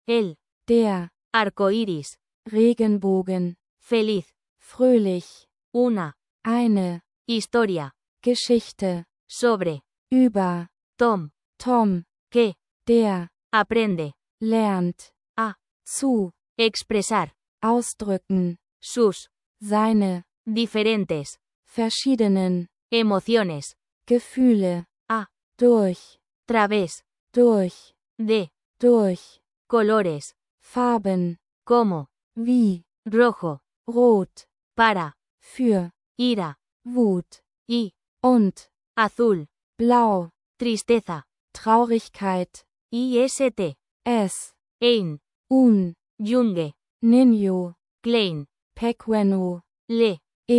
el der, arco iris, Regenbogen, feliz, fröhlich, una eine, historia Geschichte, sobre über, Tom, Tom, que der, aprende lernt, a zu, expresar ausdrücken, sus seine, diferentes verschiedenen, emociones Gefühle, a durch, través durch, de durch, colores Farben, como wie, rojo, rot, para für, ira Wut, y und, azul, blau, tristeza Traurigkeit, ist, es, ein, un, Junge, Ninjo, klein, Pequeno, le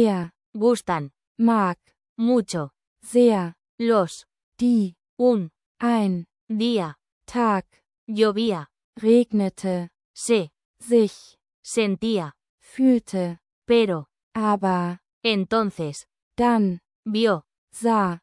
gustan mag, mucho sehr, los die, un ein, día Tag, llovía, regnete, se sich, sentía, fühlte, pero aber, entonces dann, vio sah,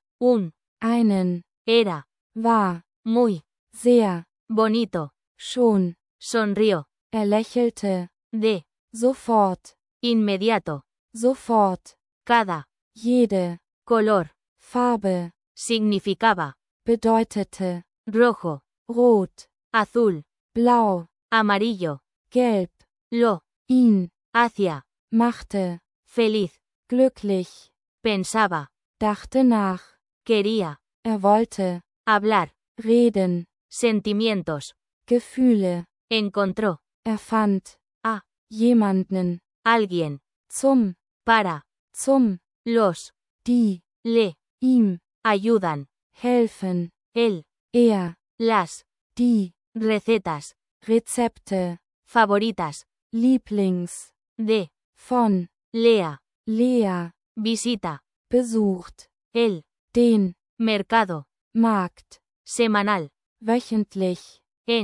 einen, era war, muy sehr, bonito, schon, sonrió, lächelte, de sofort, inmediato, sofort, cada jede, color Farbe, significaba bedeutete, rojo, rot, azul, blau, amarillo, gelb, lo ihn, hacía machte, feliz, glücklich, pensaba, dachte nach, quería wollte, hablar, reden, sentimientos, Gefühle, encontró fand, a jemanden, alguien, zum, para zum, los die, le ihm, ayudan, helfen, él, las die, recetas Rezepte, favoritas Lieblings, de von, Lea, Lea, visita besucht, el den, mercado Markt, semanal wöchentlich,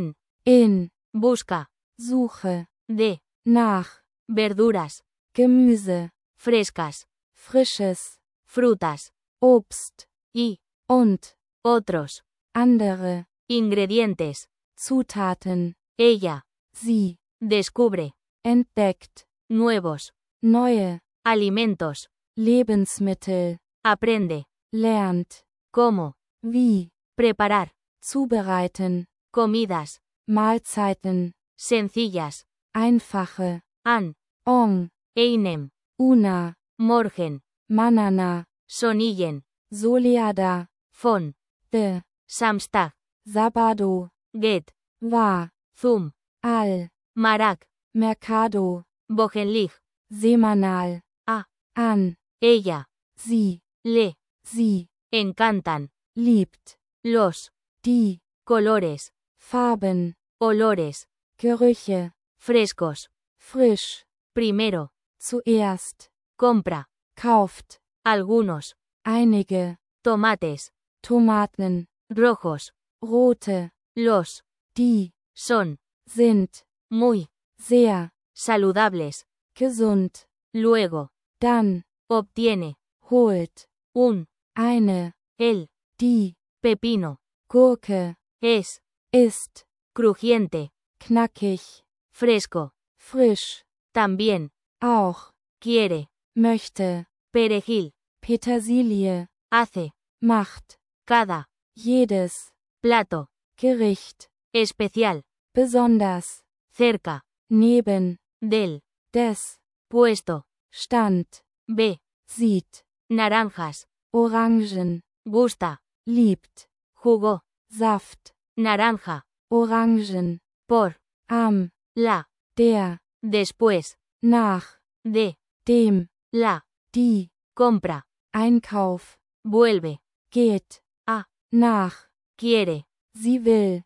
in busca Suche, de nach, verduras Gemüse, frescas, frisches, frutas Obst, y und, otros andere, ingredientes. Zutaten, Ella sie, descubre entdeckt, nuevos neue, alimentos, Lebensmittel, aprende lernt, cómo wie, preparar zubereiten, comidas Mahlzeiten, sencillas, einfache, an, on, einem, una, morgen, manana, sonillen, soleada, von, de, samstag, Sabado, get, war, zum, al, marak, Mercado, wochenlich, semanal, an, ella, sie, le sie, encantan liebt, los die, colores, Farben, olores Gerüche, frescos. frisch, Primero, zuerst, compra kauft, algunos einige, tomates Tomaten, rojos, rote, los die, son sind, muy sehr, saludables. gesund, Luego, dann, obtiene holt, el die, pepino, Gurke, es ist, crujiente, knackig, fresco. frisch, También auch, quiere möchte, perejil, Petersilie, hace macht, cada jedes, plato Gericht, especial besonders, cerca neben, del des, puesto. stand, Ve sieht, naranjas, Orangen, gusta, liebt, jugo, Saft, naranja, Orangen, por am, la, der, después nach, de dem, la die, compra, Einkauf, vuelve geht, a nach, quiere sie will,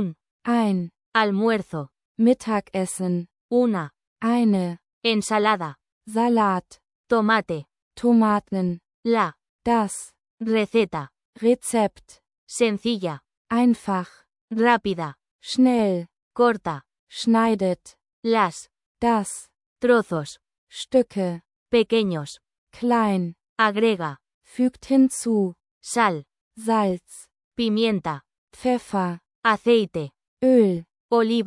ein, almuerzo, Mittagessen, una eine, ensalada, Salat, tomate, Tomaten, la das, receta, Rezept, sencilla, einfach, rápida, schnell, corta, schneidet, las das, trozos, Stücke, pequeños, klein, agrega, fügt hinzu, sal, Salz, pimienta, Pfeffer, aceite, Öl, oliva,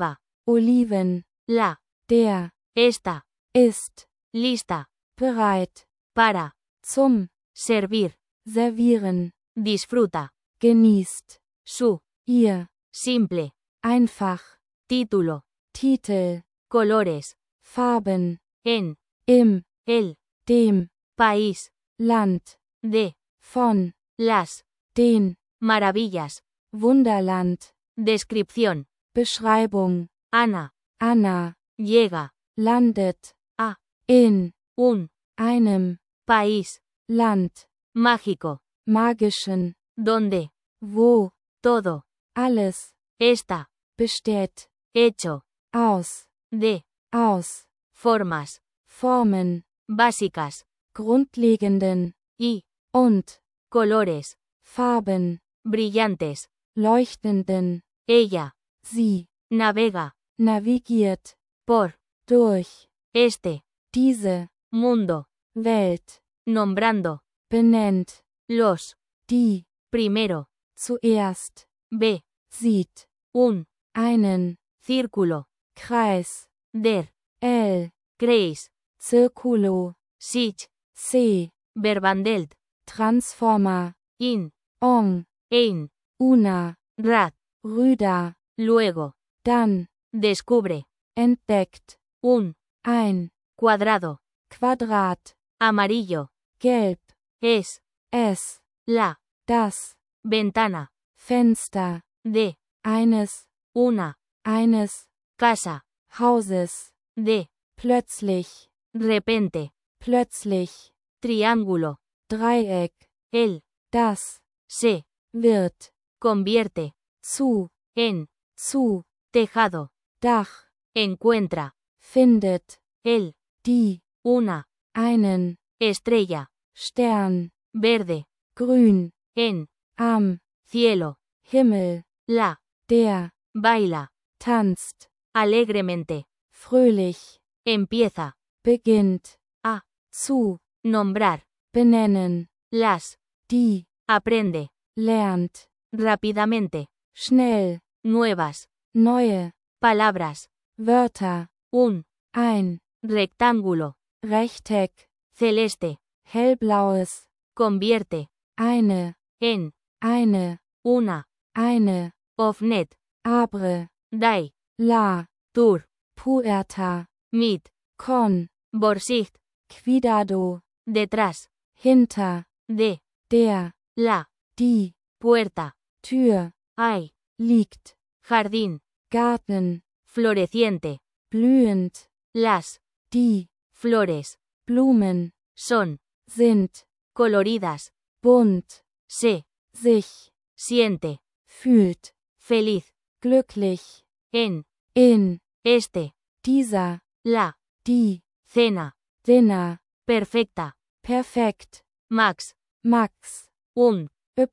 Oliven. La. Der. Esta. Ist. Lista. Bereit. Para. Zum. Servir. Servieren. Disfruta. Genießt. Su. Ihr. Simple. Einfach. Título. Titel. Colores. Farben. En. Im. El. Dem. País. Land. De. Von. Las. Den. Maravillas. Wunderland. Descripción. Beschreibung. Ana. Anna. Llega. Landet. A. In. Un. Einem. País. Land. Mágico. Magischen. Donde. Wo. Todo. Alles. Esta. Besteht. Hecho. Aus. De. Aus. Formas. Formen. Básicas. Grundlegenden. Y. Und. Colores. Farben. Brillantes. Leuchtenden. Ella. Sie. Navega. Navigiert. Por. Durch. Este. Diese. Mundo. Welt. Nombrando. Benennt. Los. Die. Primero. Zuerst. Ve. Sieht. Un. Einen. Círculo. Kreis. Der. L. Kreis. Circulo. Sich. C. Verbandelt. Transformer. In. Ong. Ein. Una. Rad. Rüder. Luego. Dann. Descubre. Entdeckt. Un. Ein. Cuadrado. Quadrat. Amarillo. Gelb. Es. Es. La. Das. Ventana. Fenster. De. Eines. Una. Eines. Casa. Hauses. De. Plötzlich. Repente. Plötzlich. Triángulo. Dreieck. El. Das. Se. Wird. Convierte. Zu. En. Zu. Tejado. Dach. Encuentra. Findet. El. Die. Una. Einen. Estrella. Stern. Verde. Grün. En. Am. Cielo. Himmel. La. Der. Baila. Tanzt. Alegremente. Fröhlich. Empieza. Beginnt. A. Zu. Nombrar. Benennen. Las. Die. Aprende. Lernt. Rápidamente. Schnell. Nuevas. Neue. Palabras. Wörter. Un. Ein. Rectángulo. Rechteck. Celeste. Hellblaues. Convierte. Eine. En. Eine. Una. Eine. Ofnet. Abre. Dai. La. Tur. Puerta. Mit. Con. Borsicht. Cuidado. Detrás. Hinter. De. Der. La. Die. Puerta. Tür. Hay. Liegt. Jardín. Garten. Floreciente. Blühend. Las. Die. Flores. Blumen. Son. Sind. Coloridas. Bunt. Se. Sich. Siente. Fühlt. Feliz. Glücklich. En. In. Este. Dieser. La. Die. Cena. Dinner. Perfecta. Perfekt. Max. Max. Un.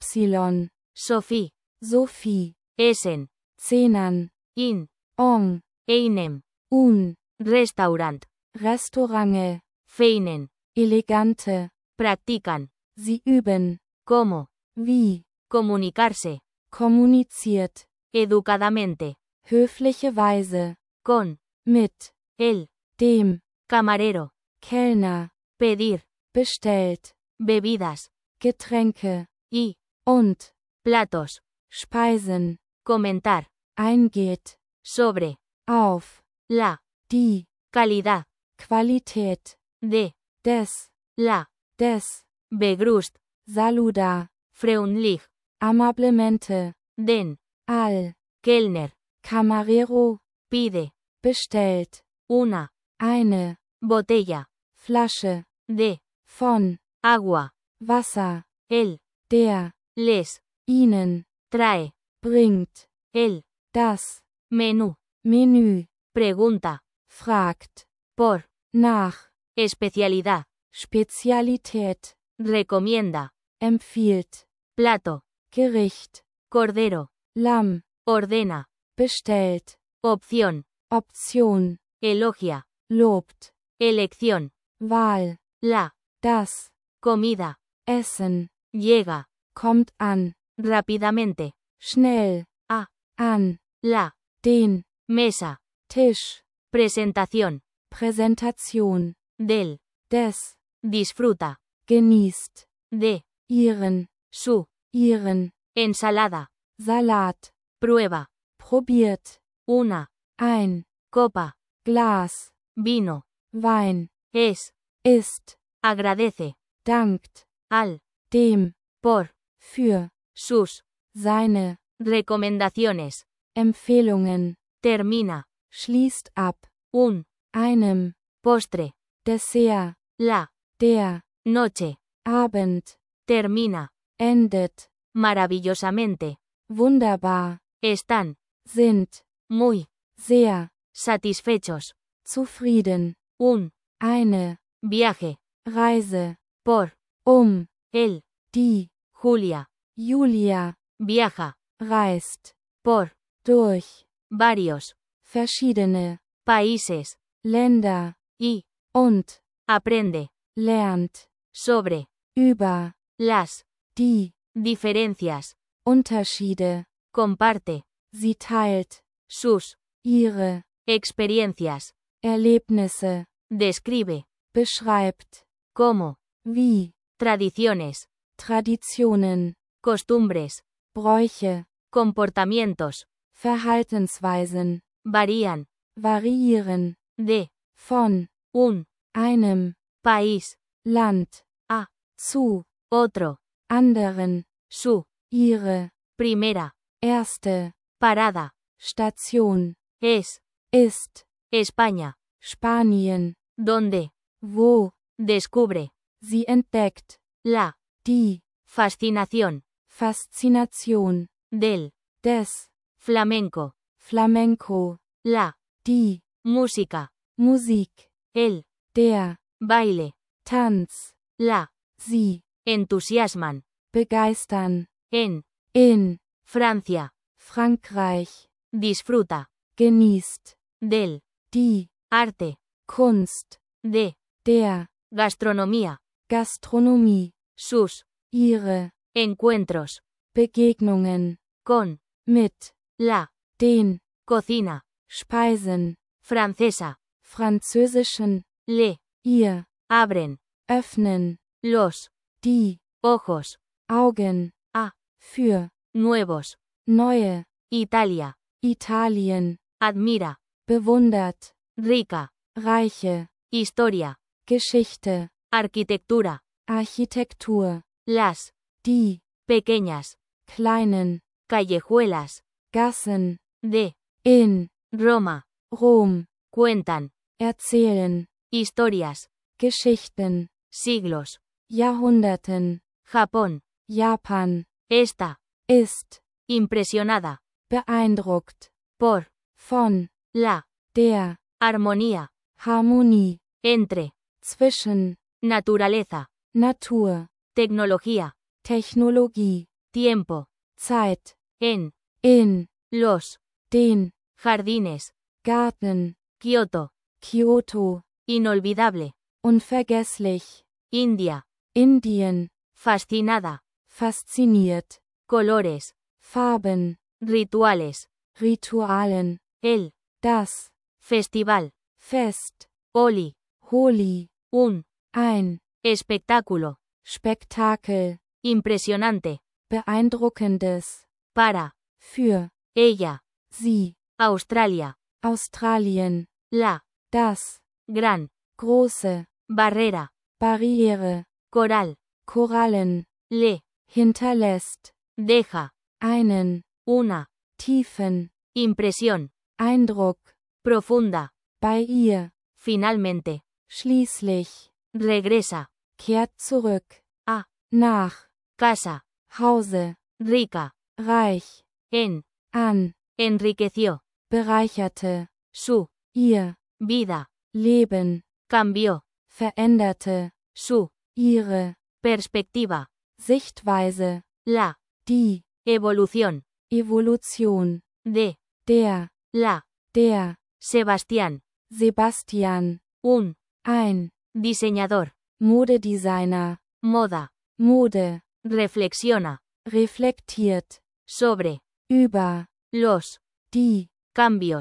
Y. Sophie. Sophie. Essen. Zehnern. In. Ong. Einem. Un. Restaurant. Restaurange. Feinen. Elegante. Practican. Sie üben. Cómo. Wie. Comunicarse. Kommuniziert. Educadamente. Höfliche Weise. Con. Mit. El. Dem. Camarero. Kellner. Pedir. Bestellt. Bebidas. Getränke. Y. Und. Platos. Speisen. Comentar. Eingeht. Sobre. Auf. La. Die. Calidad. Qualität. De. Des. La. Des. Begrüßt. Saluda. Freundlich. Amablemente. Den. Al. Kellner. Camarero. Pide. Bestellt. Una. Eine. Botella. Flasche. De. Von. Agua. Wasser. El. Der. Les. Ihnen. Trae. Bringt. El. Das. Menú. Menü. Pregunta. Fragt. Por. Nach. Especialidad. Spezialität. Recomienda. Empfiehlt. Plato. Gericht. Cordero. Lamm. Ordena. Bestellt. Opción. Option. Elogia. Lobt. Elección. Wahl. La. Das. Comida. Essen. Llega. Kommt an. Rápidamente. Schnell. A. An. La. Den. Mesa. Tisch, presentación, Präsentation, del, des, disfruta, genießt, de, ihren, su, ihren, ensalada, Salat, prueba, probiert, una, ein, copa, Glas, vino, Wein, es, ist, agradece, dankt, al, dem, por, für, sus, seine, recomendaciones, Empfehlungen, termina, schließt ab, un, einem, postre, Dessert, la, der, noche, Abend, termina, endet, maravillosamente, wunderbar, están, sind, muy, sehr, satisfechos, zufrieden, un, eine, viaje, Reise, por, el, die, Julia, Julia, viaja, reist, por, durch, varios, verschiedene, países, Länder, y, und, aprende, lernt, sobre, über, las, die, diferencias, Unterschiede, comparte, sie teilt, sus, ihre, experiencias, Erlebnisse, describe, beschreibt, cómo, wie, tradiciones, Traditionen, costumbres, Bräuche, comportamientos, Verhaltensweisen, varían, variieren, de, von, un, einem, país, Land, a, zu, otro, anderen, su, ihre, primera, erste, parada, Station, es, ist, España, Spanien, donde, wo, descubre, sie entdeckt, la, die, fascinación, Faszination, del, des, flamenco, Flamenco, la, die, música, Musik, el, der, baile, Tanz, la, sie, entusiasman, begeistern, en, in, Francia, Frankreich, disfruta, genießt, del, die, arte, Kunst, de, der, gastronomía, Gastronomie, sus, ihre, encuentros, Begegnungen, con, mit, la, den, cocina, Speisen, francesa, französischen, le, ihr, abren, öffnen, los, die, ojos, Augen, a, für, nuevos, neue, Italia, Italien, admira, bewundert, rica, reiche, historia, Geschichte, arquitectura, Architektur, las, die, pequeñas, kleinen, callejuelas, Gassen, de, in, Roma, Rom, cuentan, erzählen, historias, Geschichten, siglos, Jahrhunderten, Japón, Japan, está, ist, impresionada, beeindruckt, por, von, la, der, armonía, Harmonie, entre, zwischen, naturaleza, Natur, tecnología, Technologie, tiempo, Zeit, en, in, los, den, jardines, Garten, Kioto, Kyoto, inolvidable, unvergesslich, India, Indien, fascinada, fasziniert, colores, Farben, rituales, Ritualen, el, das, festival, Fest, Oli, Holi, un, ein, espectáculo, Spektakel, impresionante, beeindruckendes, para, für, ella, sie, Australia, Australien, la, das, gran, große, barrera, Barriere, coral, Korallen, le, hinterlässt, deja, einen, una, tiefen, impresión, Eindruck, profunda, bei ihr, finalmente, schließlich, regresa, kehrt zurück, a, nach, casa, Hause, rica, reich, en, an, enriqueció, bereicherte, su, ihr, vida, Leben, cambió, veränderte, su, ihre, perspectiva, Sichtweise, la, die, evolución, Evolution, de, der, la, der, Sebastián, Sebastian, un, ein, diseñador, Modedesigner, moda, Mode, reflexiona, reflektiert, sobre, über, los, die, cambios,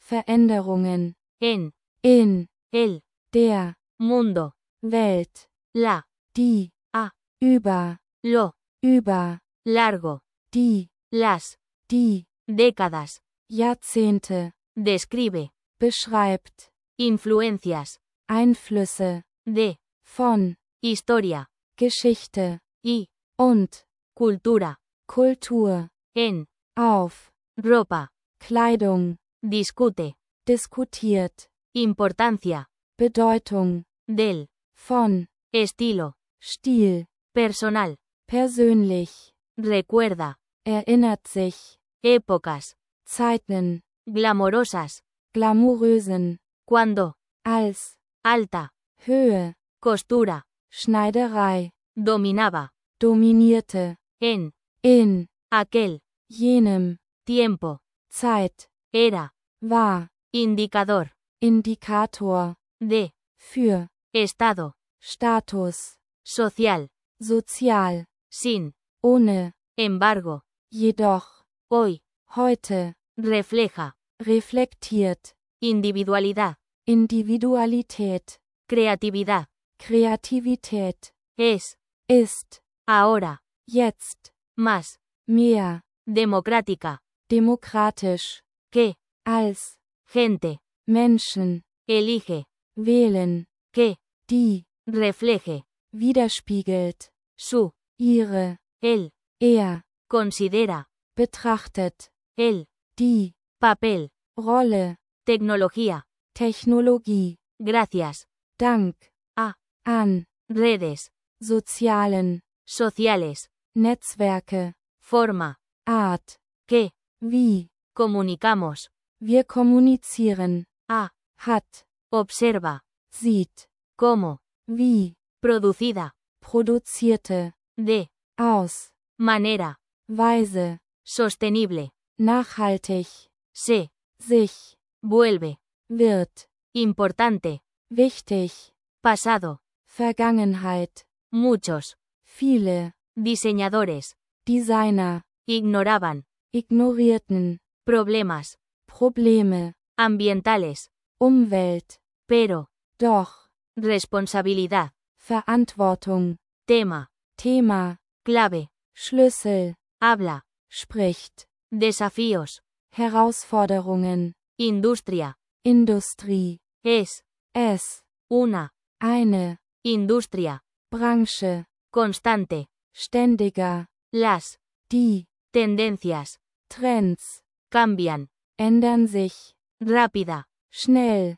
Veränderungen, en, in, el, der, mundo, Welt, la, die, a, über, lo, über, largo, die, las, die, décadas, Jahrzehnte, describe, beschreibt, influencias, Einflüsse, de, von, historia, Geschichte, y, und, cultura, Kultur, en, auf, ropa, Kleidung, discute, diskutiert, importancia, Bedeutung, del, von, estilo, Stil, personal, persönlich, recuerda, erinnert sich, épocas, Zeiten, glamorosas, glamourösen, cuando, als, alta, Höhe, costura, Schneiderei, dominaba, dominierte, en, in, aquel, jenem, tiempo, Zeit, era, war, indicador, Indikator, de, für, estado, Status, social, sozial, sin, ohne, embargo, jedoch, hoy, heute, refleja, reflektiert, individualidad, Individualität, creatividad, Kreativität, es, ist, ahora, jetzt, más, mehr, democrática, demokratisch, que, als, gente, Menschen, elige, wählen, que, die, refleje, widerspiegelt, su, ihre, él, er, considera, betrachtet, el, die, papel, Rolle, tecnología, Technologie, gracias, Dank, a, an, redes, sozialen, sociales, Netzwerke, forma, Art, que, wie, comunicamos, wir kommunizieren, a, hat, observa, sieht, cómo, wie, producida, produzierte, de, aus, manera, Weise, sostenible, nachhaltig, se, sich, vuelve, wird, importante, wichtig, pasado, Vergangenheit, muchos, viele, diseñadores, Designer, ignoraban, ignorierten, problemas, Probleme, ambientales, Umwelt, pero, doch, responsabilidad, Verantwortung, tema, Thema, clave, Schlüssel, habla, spricht, desafíos, Herausforderungen, industria, Industrie, es, es, una, eine, industria, Branche, constante, ständiger, las, die, tendencias, Trends, cambian, ändern sich, rápida, schnell,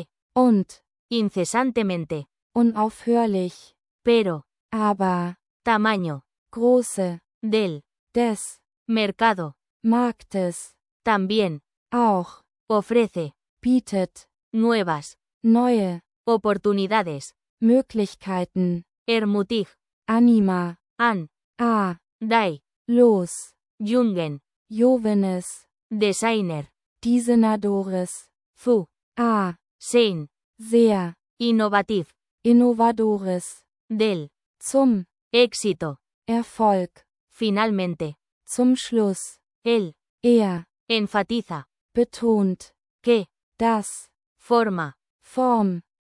und, incesantemente, unaufhörlich, pero, aber, tamaño, große, del, des, mercado, Marktes, también, auch, ofrece, bietet, nuevas, neue, oportunidades, Möglichkeiten, ermutig, Anima, an, a, dai, los, jungen, Jóvenes, designer, Diseñadores, zu, a, sein, sehr, innovativ, Innovadores, del, zum, éxito, Erfolg, finalmente, zum Schluss, él, er, enfatiza, betont, que, das, forma, Form,